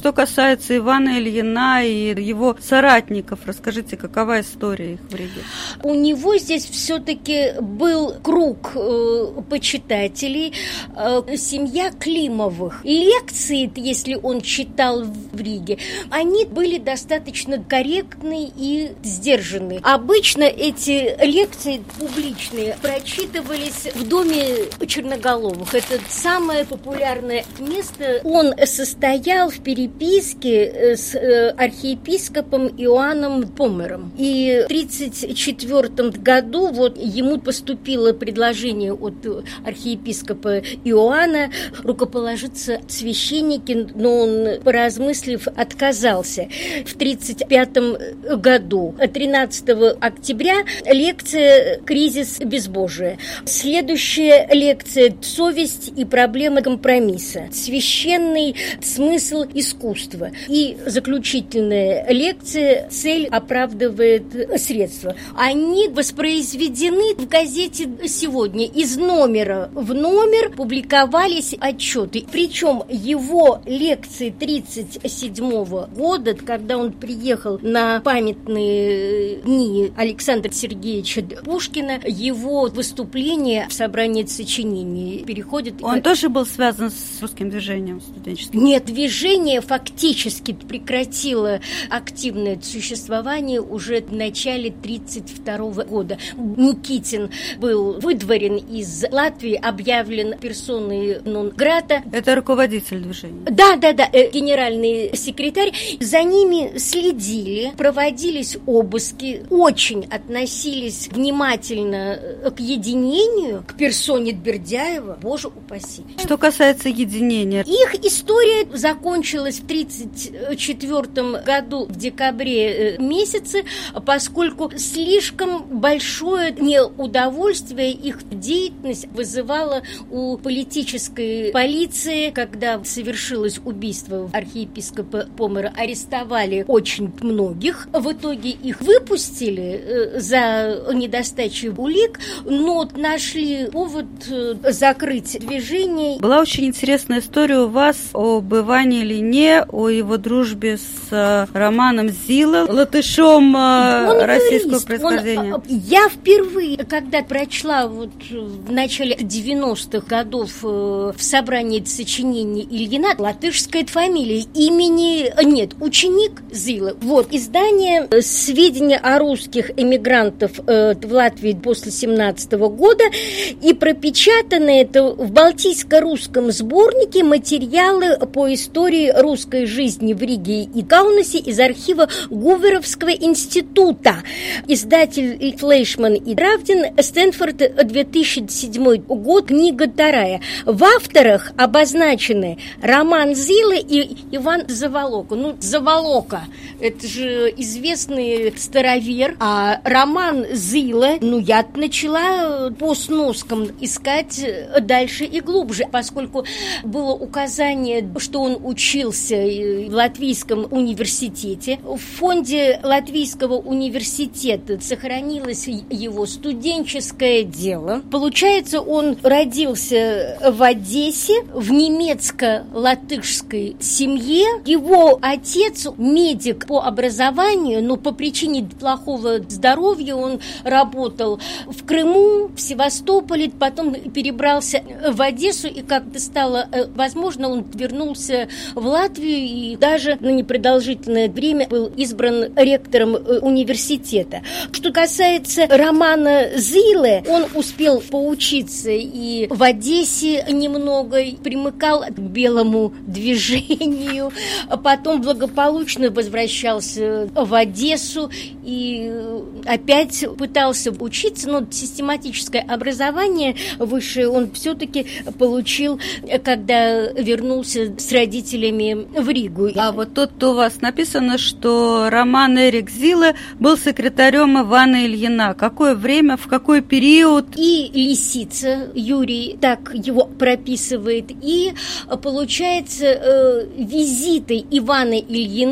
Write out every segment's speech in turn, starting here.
что касается Ивана Ильина и его соратников, расскажите, какова история их в Риге? У него здесь все-таки был круг почитателей, семья Климовых. Лекции, если он читал в Риге, они были достаточно корректны и сдержаны. Обычно эти лекции публичные прочитывались в доме Черноголовых. Это самое популярное место. Он состоял в переписке с архиепископом Иоанном Помером. И в 1934 году ему поступило предложение от архиепископа Иоанна рукоположиться священнике, но он, поразмыслив, отказался. В 1935 году, 13 октября, лекция «Кризис безбожия». Следующая лекция «Совесть и проблемы компромисса. Священный смысл искусства». И заключительная лекция «Цель оправдывает средства». Они воспроизведены в газете «Сегодня». Из номера в номер публиковались отчеты. Причем его лекции 1937 года, когда он приехал на памятные дни Александра Сергеевича Пушкина, его выступление в собрании сочинений переходит... Он тоже был связан с русским движением студенческим? Нет, движение фактически прекратило активное существование уже в начале 1932 года. Никитин был выдворен из Латвии, объявлен персоной нон-грата. Это руководитель движения? Да, генеральный секретарь. За ними следили, проводились обыски, очень относились внимательно к единению, к персоне Бердяева, боже упаси. Что касается единения? Их история закончилась в 1934 году в декабре месяце, поскольку слишком большое неудовольствие их деятельность вызывала у политической полиции. Когда совершилось убийство архиепископа Помера, арестовали очень многих. В итоге их выпустили за недостачу улик, но нашли повод закрыть движение. Была очень интересная история у вас об Иване Ильине, о его дружбе с Романом Зиле, латышом российского происхождения. Я впервые, когда прочла в начале 90-х годов в собрании сочинений Ильина, латышская фамилия, имени нет, ученик Зилы. Издание «Сведения о русских эмигрантов в Латвии после 17 года», и пропечатано это в Балтийско-русском сборнике «Материалы по истории русской жизни в Риге и Каунасе» из архива Гуверовского института. Издатель Флейшман и Дравдин, Стэнфорд, 2007 год, книга 2. В авторах обозначены Роман Зиле и Иван Заволока. Заволока – это же известный старовер, а Роман Зиле, я начала по сноскам искать дальше и глубже, поскольку было указание, что он учился в Латвийском университете. В фонде Латвийского университета сохранилось его студенческое дело. Получается, он родился в Одессе, в немецко-латышской семье. Его отец медик по образованию, но по причине плохого здоровья он работал в Крыму, в Севастополе, потом перебрался в Одессу, и как-то стало возможно, он вернулся в Латвию и даже на непродолжительное время был избран ректором университета. Что касается Романа Зиле, он успел поучиться и в Одессе немного, примыкал к белому движению, а потом благополучно возвращался в Одессу и опять пытался учиться, но систематическое образование высшее он все-таки получил, когда вернулся с родителями в Ригу. А тут у вас написано, что Роман Эрик Зиле был секретарем Ивана Ильина. Какое время, в какой период? И Лисица Юрий так его прописывает. И получается, визиты Ивана Ильина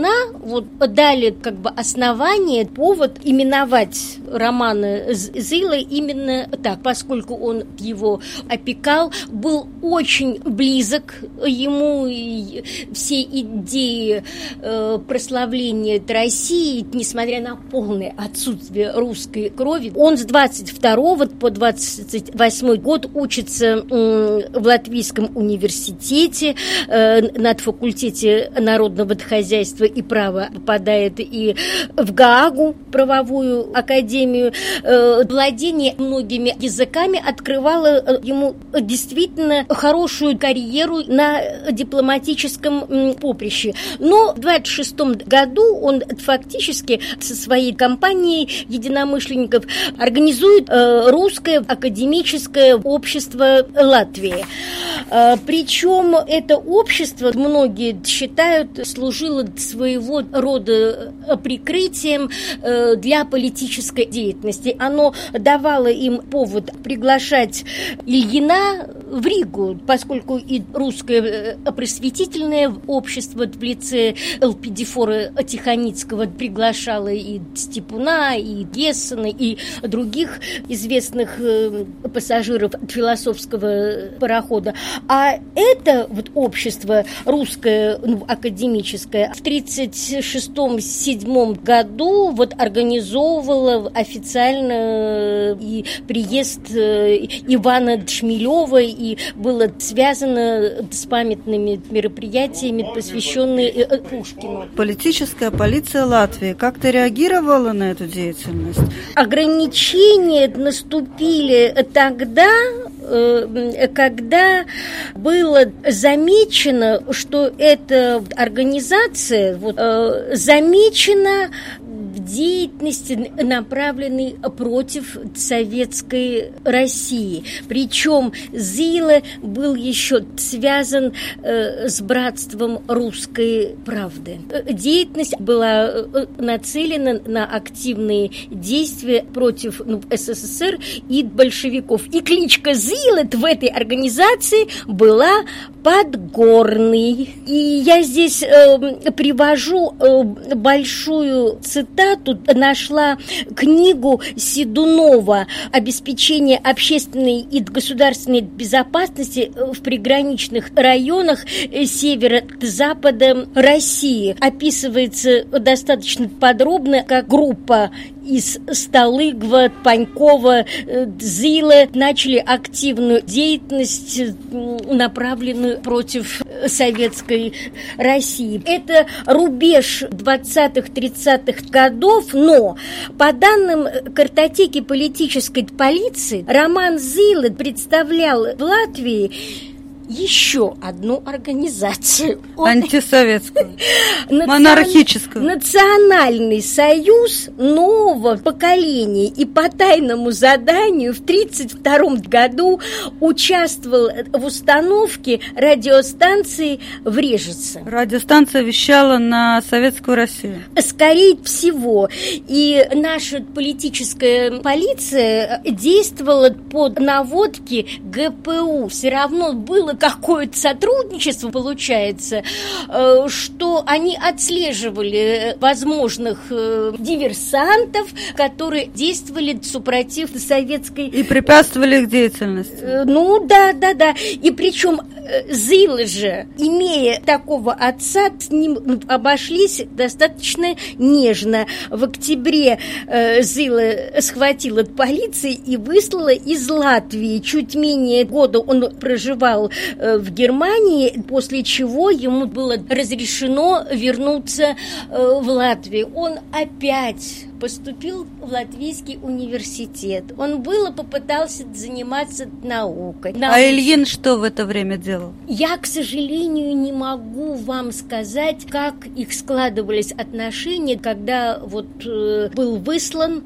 вот дали как бы основание, повод именовать Романа Зила именно так, поскольку он его опекал, был очень близок ему, и все идеи прославления России, несмотря на полное отсутствие русской крови, он с 22 по 28 год учится в Латвийском университете, на факультете народного хозяйства и права, попадает и в Гаагу, правовую академию. Владение многими языками открывало ему действительно хорошую карьеру на дипломатическом поприще. Но в 26-м году он фактически со своей компанией единомышленников организует русское академическое общество Латвии. Причем это общество, многие считают, служило своего рода прикрытием для политической деятельности. Оно давало им повод приглашать Ильина в Ригу, поскольку и русское просветительное общество в лице Элпидифора Тихоницкого приглашало и Степуна, и Гессена, и других известных пассажиров философского парохода. А это вот общество русское, академическое, в 1936-1937 году вот организовывало официально и приезд Ивана Шмелева, и было связано с памятными мероприятиями, посвященными Пушкину. Политическая полиция Латвии как-то реагировала на эту деятельность? Ограничения наступили тогда, когда было замечено, что эта организация замечена в деятельности, направленной против советской России. Причем Зила был еще связан с братством русской правды. Деятельность была нацелена на активные действия против СССР и большевиков. И кличка Зила в этой организации была Подгорный. И я здесь привожу большую цитату, нашла книгу Седунова «Обеспечение общественной и государственной безопасности в приграничных районах севера-запада России». Описывается достаточно подробно, как группа из Столыгова, Панькова, Зила начали активную деятельность, направленную против советской России. Это рубеж 20-30-х годов, но по данным картотеки политической полиции, Роман Зила представлял в Латвии еще одну организацию. Антисоветскую, монархическую. Национальный союз нового поколения. И по тайному заданию в 1932 году участвовал в установке радиостанции в Режице. Радиостанция вещала на советскую Россию. Скорее всего. И наша политическая полиция действовала под наводки ГПУ. Все равно было какое-то сотрудничество, получается, что они отслеживали возможных диверсантов, которые действовали супротив советской... И препятствовали их деятельности. Да. И причем Зила же, имея такого отца, с ним обошлись достаточно нежно. В октябре Зила схватила от полиции и выслала из Латвии. Чуть менее года он проживал в Германии, после чего ему было разрешено вернуться в Латвию. Он опять поступил в Латвийский университет. Он попытался заниматься наукой. А Ильин что в это время делал? Я, к сожалению, не могу вам сказать, как их складывались отношения, когда был выслан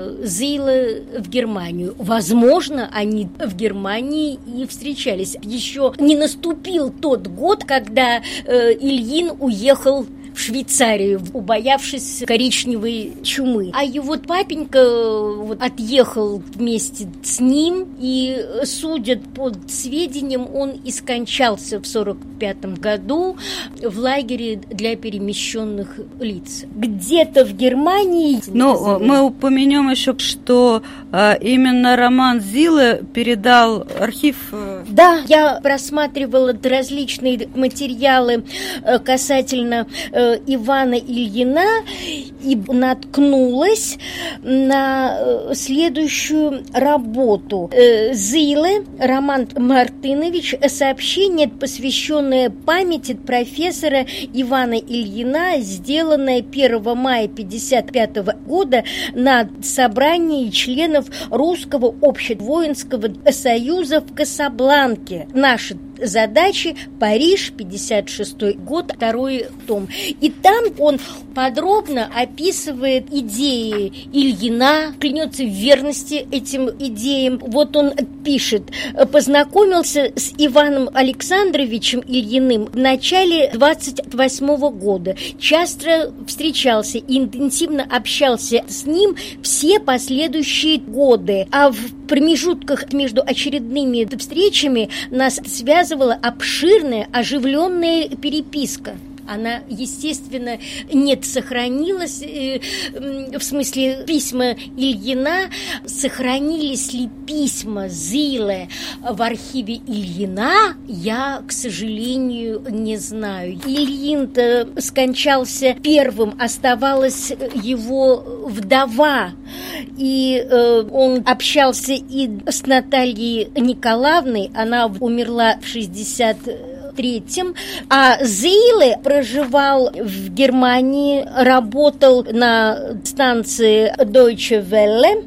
Зила в Германию. Возможно, они в Германии и встречались. Еще не наступил тот год, когда Ильин уехал в Швейцарию, убоявшись коричневой чумы. А его папенька отъехал вместе с ним, и, судят по сведениям, он и скончался в 1945 году в лагере для перемещенных лиц. Где-то в Германии... Ну, мы упомянем еще, что именно Роман Зиле передал архив... Да, я просматривала различные материалы касательно Ивана Ильина и наткнулась на следующую работу. Зиле Роман Мартынович, сообщение, посвященное памяти профессора Ивана Ильина, сделанное 1 мая 1955 года на собрании членов Русского общевоинского союза в Касабланке. Наши задачи, Париж, 56 год, 2 том. И там он подробно описывает идеи Ильина, клянется в верности этим идеям. Вот он пишет: познакомился с Иваном Александровичем Ильиным в начале 28 года. Часто встречался и интенсивно общался с ним все последующие годы. А в промежутках между очередными встречами нас связывала обширная, оживленная переписка. Она, естественно, не сохранилась, в смысле письма Ильина. Сохранились ли письма Зиле в архиве Ильина, я, к сожалению, не знаю. Ильин-то скончался первым, оставалась его вдова, и он общался и с Натальей Николаевной, она умерла в 1963-м, а Зиле проживал в Германии, работал на станции Deutsche Welle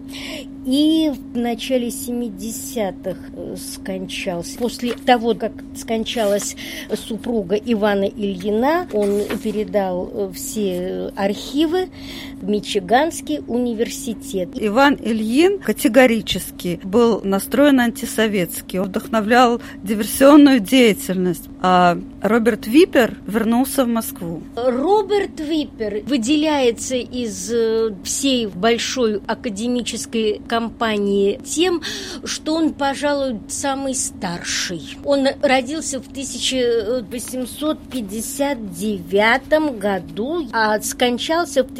и в начале 70-х скончался. После того, как скончалась супруга Ивана Ильина, он передал все архивы в Мичиганский университет. Иван Ильин категорически был настроен антисоветски, он вдохновлял диверсионную деятельность. А Роберт Випер вернулся в Москву. Роберт Випер выделяется из всей большой академической компании тем, что он, пожалуй, самый старший. Он родился в 1859 году, а скончался в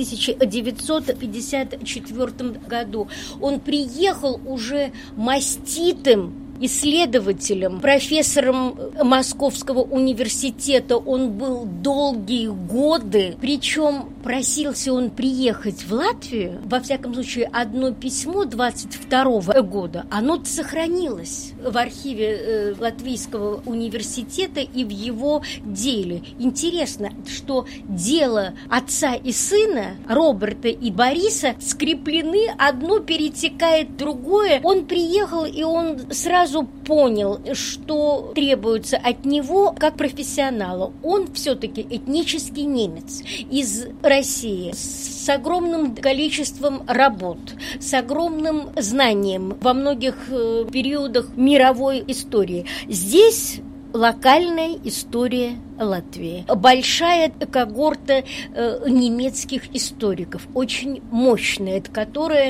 1954 году. Он приехал уже маститым исследователем, профессором Московского университета. Он был долгие годы, причем просился он приехать в Латвию. Во всяком случае, одно письмо 22 года, оно сохранилось в архиве Латвийского университета и в его деле. Интересно, что дело отца и сына, Роберта и Бориса, скреплены, одно перетекает в другое. Он приехал, и он сразу понял, что требуется от него как профессионала. Он все-таки этнический немец из России, с огромным количеством работ, с огромным знанием во многих периодах мировой истории. Здесь локальная история Латвии. Большая когорта немецких историков, очень мощная, которая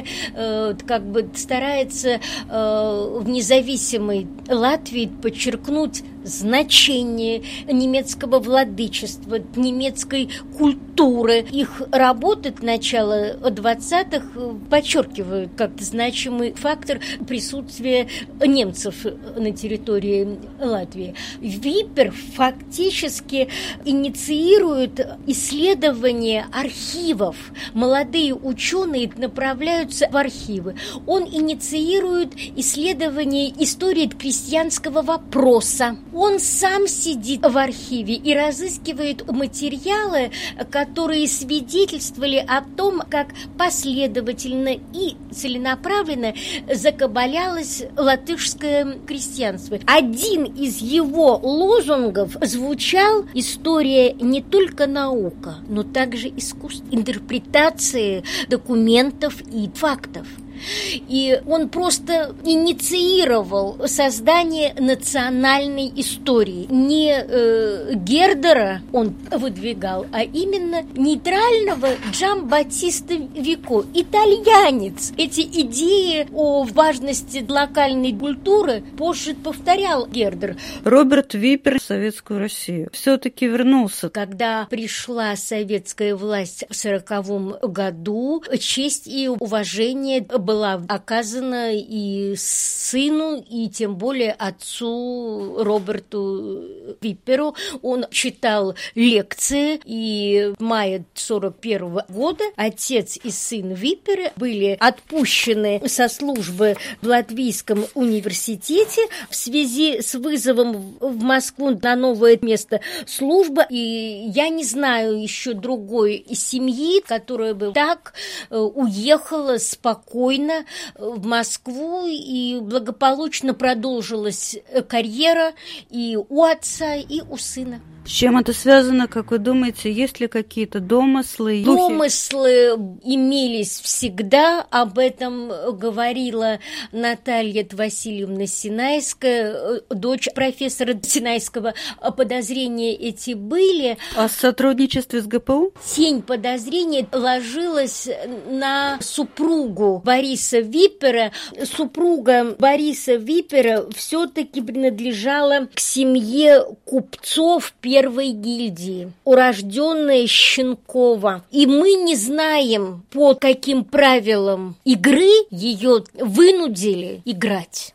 старается в независимой Латвии подчеркнуть значение немецкого владычества, немецкой культуры. Их работы начала 20-х подчеркивают как значимый фактор присутствия немцев на территории Латвии. Випер фактически инициирует исследование архивов. Молодые ученые направляются в архивы. Он инициирует исследование истории крестьянского вопроса. Он сам сидит в архиве и разыскивает материалы, которые свидетельствовали о том, как последовательно и целенаправленно закабалялось латышское крестьянство. Один из его лозунгов звучал: история не только наука, но также искусство, интерпретации документов и фактов. И он просто инициировал создание национальной истории. Не Гердера он выдвигал, а именно нейтрального Джамбаттиста Вико, итальянец. Эти идеи о важности локальной культуры позже повторял Гердер. Роберт Виппер в Советскую Россию все-таки вернулся. Когда пришла советская власть в 1940 году, честь и уважение была оказана и сыну, и тем более отцу Роберту Випперу. Он читал лекции, и в мае 1941 года отец и сын Виппера были отпущены со службы в Латвийском университете в связи с вызовом в Москву на новое место службы. И я не знаю еще другой семьи, которая бы так уехала спокойно в Москву, и благополучно продолжилась карьера и у отца, и у сына. С чем это связано, как вы думаете, есть ли какие-то домыслы? Домыслы имелись всегда, об этом говорила Наталья Васильевна Синайская, дочь профессора Синайского. Подозрения эти были. А сотрудничестве с ГПУ? Тень подозрения ложилась на супругу Бориса Виппера. Супруга Бориса Виппера все-таки принадлежала к семье купцов первой гильдии, урожденная Щенкова. И мы не знаем, по каким правилам игры ее вынудили играть.